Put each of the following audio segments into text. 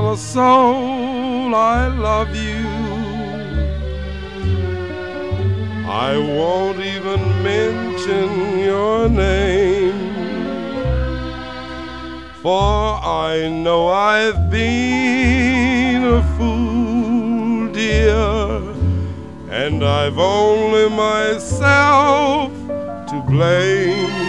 a soul I love you. I won't even mention your name, for I know I've been a fool, dear, and I've only myself to blame.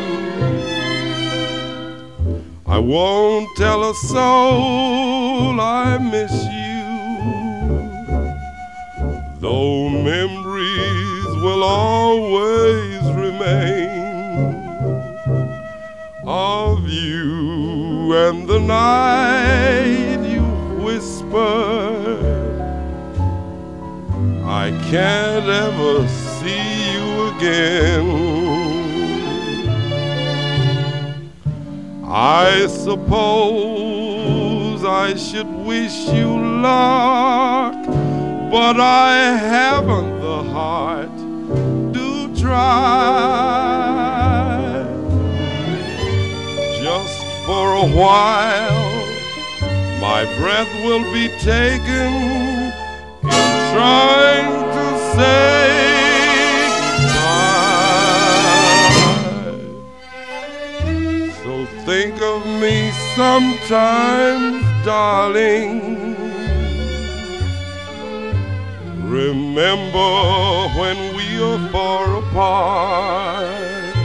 I won't tell a soul I miss you, though memories will always remain of you and the night you whispered I can't ever see you again. I suppose I should wish you luck, but I haven't the heart to try. Just for a while, my breath will be taken in trying to say goodbye. So think of me sometimes, darling. Remember when we are far apart.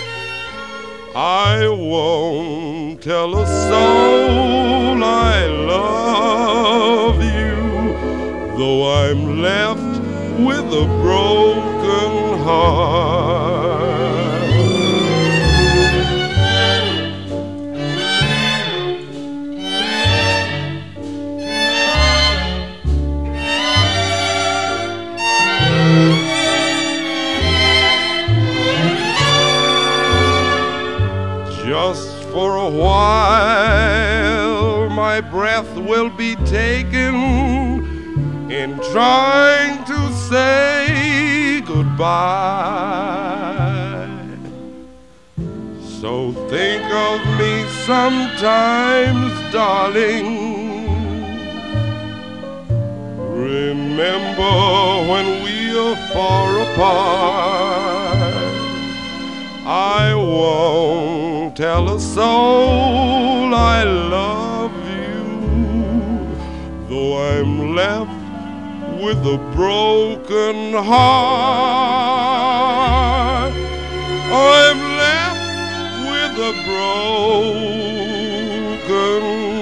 I won't tell a soul I love you, though I'm left with a broken heart. Just for a while, my breath will be taken in trying to say goodbye. So think of me sometimes, darling. Remember when we are far apart. I won't tell a soul I love you, though I'm left with a broken heart. I'm left with a broken